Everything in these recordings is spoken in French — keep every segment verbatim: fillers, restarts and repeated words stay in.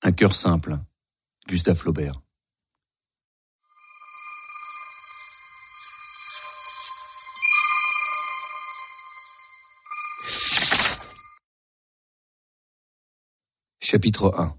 Un cœur simple, Gustave Flaubert. Chapitre un.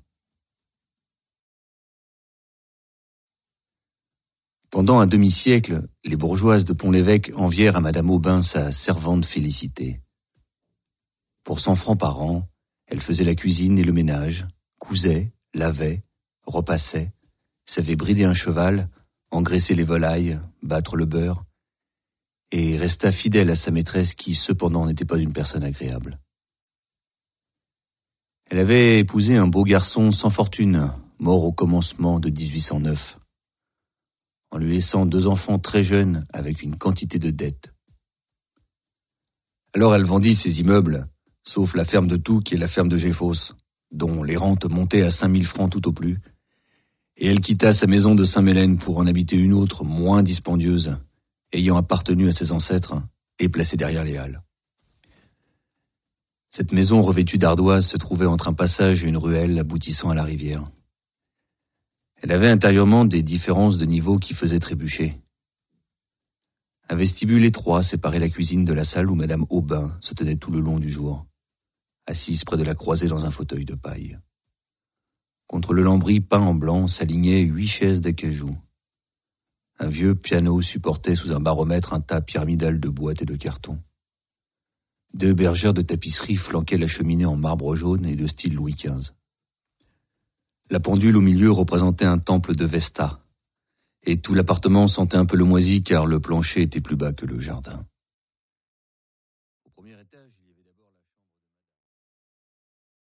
Pendant un demi-siècle, les bourgeoises de Pont-l'Évêque envièrent à Madame Aubin sa servante Félicité. Pour cent francs par an, elle faisait la cuisine et le ménage, cousait, lavait, repassait, savait brider un cheval, engraisser les volailles, battre le beurre, et resta fidèle à sa maîtresse qui, cependant, n'était pas une personne agréable. Elle avait épousé un beau garçon sans fortune, mort au commencement de dix-huit cent neuf, en lui laissant deux enfants très jeunes avec une quantité de dettes. Alors elle vendit ses immeubles, sauf la ferme de Touques et la ferme de Géfosse, dont les rentes montaient à cinq mille francs tout au plus, et elle quitta sa maison de Saint-Mélène pour en habiter une autre, moins dispendieuse, ayant appartenu à ses ancêtres et placée derrière les halles. Cette maison revêtue d'ardoises se trouvait entre un passage et une ruelle aboutissant à la rivière. Elle avait intérieurement des différences de niveau qui faisaient trébucher. Un vestibule étroit séparait la cuisine de la salle où Madame Aubin se tenait tout le long du jour, assise près de la croisée dans un fauteuil de paille. Contre le lambris peint en blanc s'alignaient huit chaises d'acajou. Un vieux piano supportait sous un baromètre un tas pyramidal de boîtes et de cartons. Deux bergères de tapisserie flanquaient la cheminée en marbre jaune et de style Louis quinze. La pendule au milieu représentait un temple de Vesta, et tout l'appartement sentait un peu le moisi car le plancher était plus bas que le jardin.